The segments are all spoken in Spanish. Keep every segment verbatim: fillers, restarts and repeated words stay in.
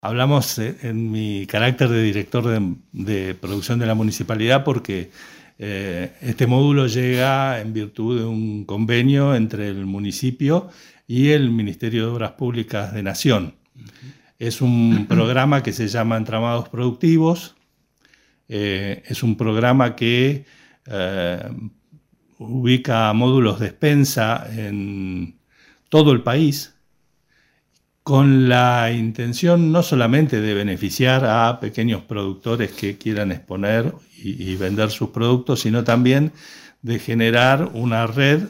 Hablamos en mi carácter de director de, de producción de la municipalidad porque eh, este módulo llega en virtud de un convenio entre el municipio y el Ministerio de Obras Públicas de Nación. Uh-huh. Es un programa que se llama Entramados Productivos. Eh, es un programa que eh, ubica módulos de despensa en todo el país, con la intención no solamente de beneficiar a pequeños productores que quieran exponer y, y vender sus productos, sino también de generar una red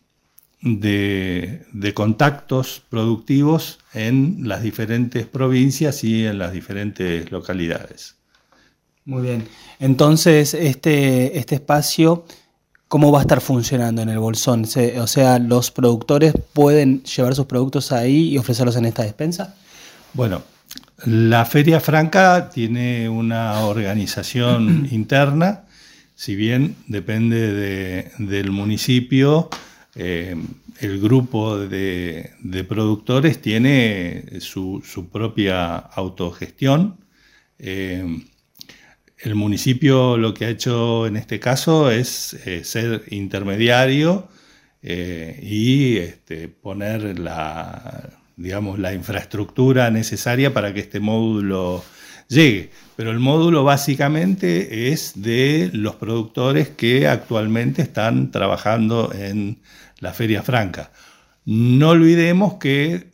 de, de contactos productivos en las diferentes provincias y en las diferentes localidades. Muy bien. Entonces, este, este espacio, ¿cómo va a estar funcionando en el Bolsón? O sea, ¿los productores pueden llevar sus productos ahí y ofrecerlos en esta despensa? Bueno, la Feria Franca tiene una organización interna, si bien depende de, del municipio, eh, el grupo de, de productores tiene su, su propia autogestión. Eh, El municipio lo que ha hecho en este caso es eh, ser intermediario eh, y este, poner la, digamos, la infraestructura necesaria para que este módulo llegue. Pero el módulo básicamente es de los productores que actualmente están trabajando en la Feria Franca. No olvidemos que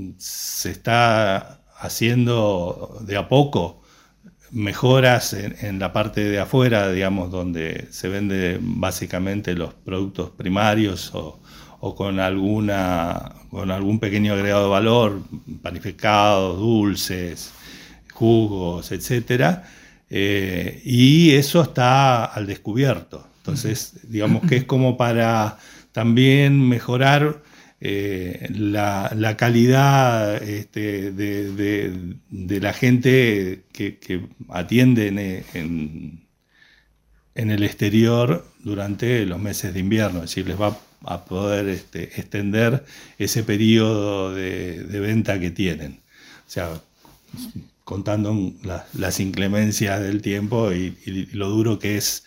se está haciendo de a poco mejoras en, en la parte de afuera, digamos, donde se venden básicamente los productos primarios o, o con, alguna, con algún pequeño agregado de valor, panificados, dulces, jugos, etcétera. Eh, y eso está al descubierto. Entonces, digamos que es como para también mejorar Eh, la, la calidad este, de, de, de la gente que, que atiende en, en, en el exterior durante los meses de invierno, es decir, les va a poder este, extender ese periodo de, de venta que tienen. O sea, contando la, las inclemencias del tiempo y, y lo duro que es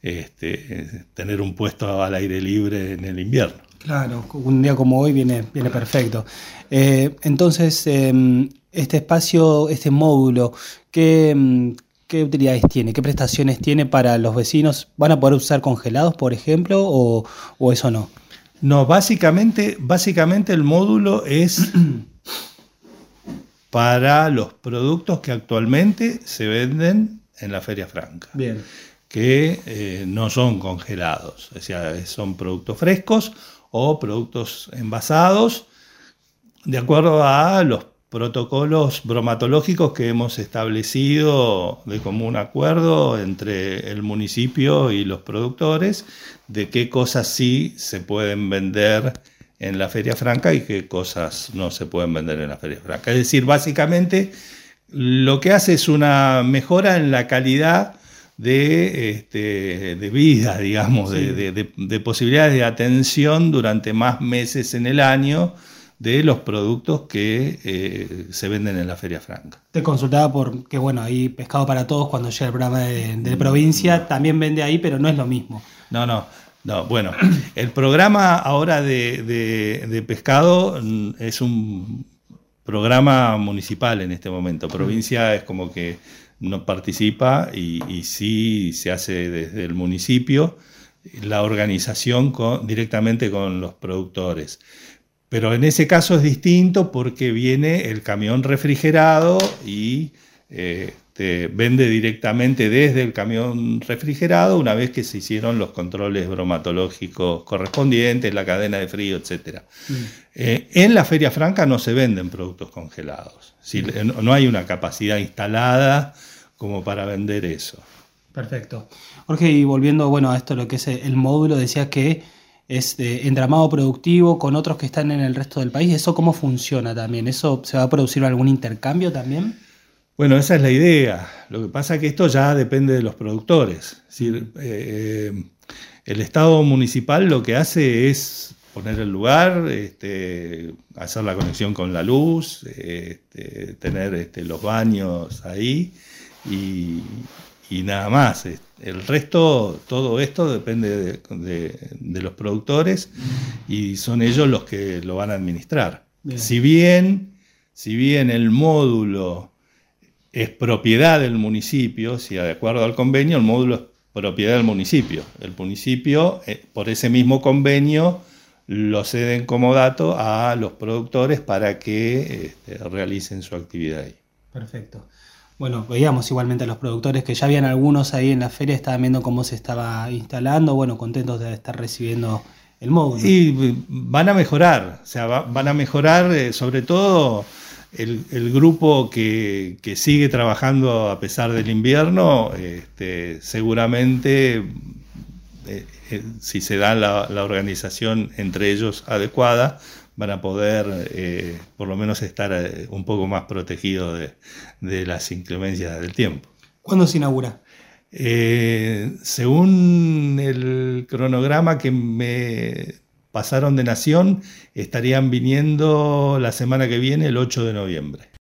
este, tener un puesto al aire libre en el invierno. Claro, un día como hoy viene, viene perfecto. Eh, entonces, eh, este espacio, este módulo, ¿qué, ¿qué utilidades tiene? ¿Qué prestaciones tiene para los vecinos? ¿Van a poder usar congelados, por ejemplo, o, o eso no? No, básicamente, básicamente el módulo es para los productos que actualmente se venden en la Feria Franca. Bien. Que eh, no son congelados, o sea, son productos frescos o productos envasados, de acuerdo a los protocolos bromatológicos que hemos establecido de común acuerdo entre el municipio y los productores, de qué cosas sí se pueden vender en la Feria Franca y qué cosas no se pueden vender en la Feria Franca. Es decir, básicamente lo que hace es una mejora en la calidad de, este, de vida, digamos, sí. de, de, de posibilidades de atención durante más meses en el año de los productos que eh, se venden en la Feria Franca. Te consultaba porque, bueno, ahí Pescado para Todos, cuando llega el programa de, de provincia, no. también vende ahí, pero no es lo mismo. No, no, no. Bueno, el programa ahora de, de, de Pescado es un programa municipal en este momento. Provincia es como que no participa y, y sí se hace desde el municipio la organización con, directamente con los productores. Pero en ese caso es distinto porque viene el camión refrigerado y eh, te vende directamente desde el camión refrigerado una vez que se hicieron los controles bromatológicos correspondientes, la cadena de frío, etcétera. Mm. Eh, en la Feria Franca no se venden productos congelados. ¿Sí? Mm. No hay una capacidad instalada como para vender eso. Perfecto. Jorge, y volviendo bueno, a esto, lo que es el módulo, decías que es de entramado productivo con otros que están en el resto del país. ¿Eso cómo funciona también? ¿Eso se va a producir algún intercambio también? Bueno, esa es la idea. Lo que pasa es que esto ya depende de los productores. Es decir, eh, el Estado municipal lo que hace es poner el lugar, este, hacer la conexión con la luz, este, tener este, los baños ahí y, y nada más. El resto, todo esto depende de, de, de los productores y son ellos los que lo van a administrar. Bien. Si bien, si bien el módulo es propiedad del municipio, si de acuerdo al convenio, el módulo es propiedad del municipio. El municipio, eh, por ese mismo convenio, lo cede en comodato a los productores para que este, realicen su actividad ahí. Perfecto. Bueno, veíamos igualmente a los productores que ya habían algunos ahí en la feria, estaban viendo cómo se estaba instalando, bueno, contentos de estar recibiendo el módulo. Y van a mejorar, o sea, va, van a mejorar eh, sobre todo el, el grupo que, que sigue trabajando a pesar del invierno, este, seguramente eh, eh, si se da la, la organización entre ellos adecuada, van a poder eh, por lo menos estar eh, un poco más protegidos de, de las inclemencias del tiempo. ¿Cuándo se inaugura? Eh, según el cronograma que me pasaron de Nación, estarían viniendo la semana que viene, el ocho de noviembre.